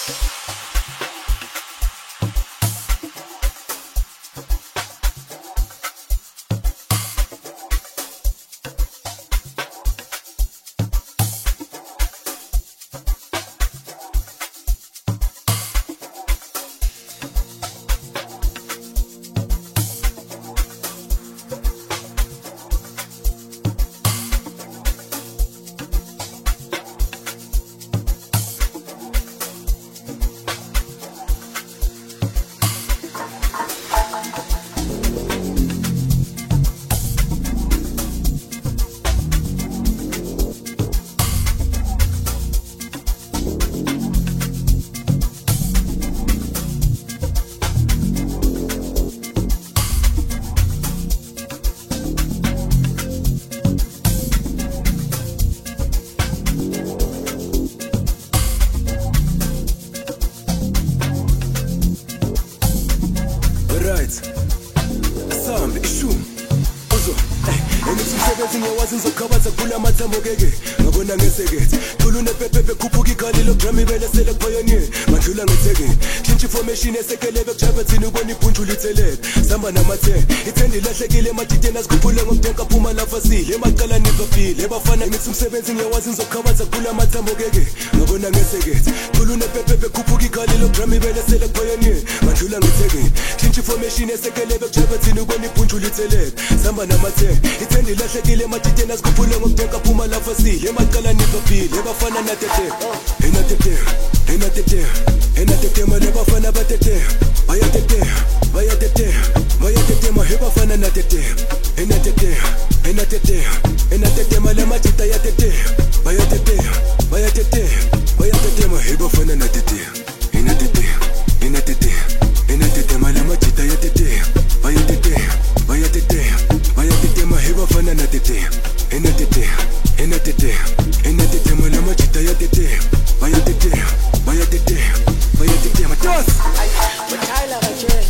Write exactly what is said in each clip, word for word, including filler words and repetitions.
Ngizokhabaza kula mathambo keke ngabona ngesekethe khulu nepepepe khuphuka ikhalilo grami bele sele pioneer mandlula ngetheke change information esekelebe kujaba thina ubona ibhunju litheleke samba namathe ithende lahlekile emadideni asikhuphule ngomdenka phuma lapha sile emaqala nibafile ebafana ngithi umsebenzi ngiyawazi ngizokhabaza kula mathambo keke ngabona ngesekethe khulu nepepepe khuphuka ikhalilo grami bele sele pioneer mandlula ngetheke change information esekelebe kujaba thina ubona ibhunju litheleke samba namathe ithende lahlekile emadideni asikhuphule ngomdenka phuma lapha sile emaqala nibafile ebafana natete enatete enatete enatete male bafana batete bayatete bayatete bayatete mahe bafana natete enatete enatete enatete male matita yatete bayatete bayatete bayatete mahe bafana natete enatete enatete enatete male matita yatete bayatete bayatete bayatete mahe bafana natete enatete enatete enatete male matita yatete bayatete bayatete bayatete matos Bachaila bache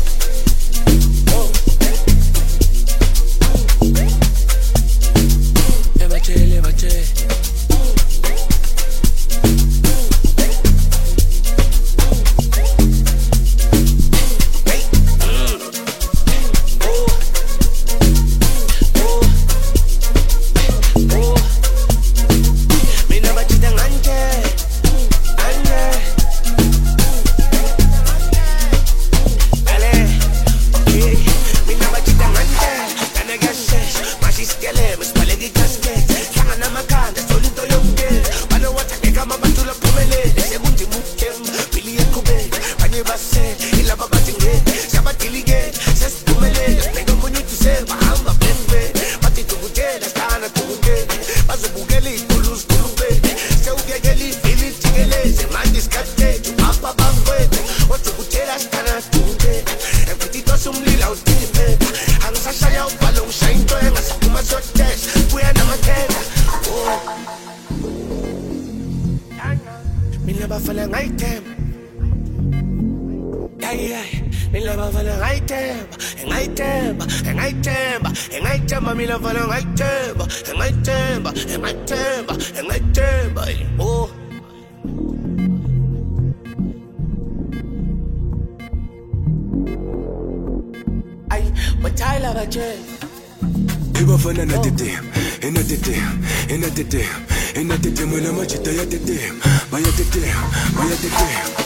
oh e bache bache ebafana natete enatete enatete enatete mala machita yatete bayatete bayatete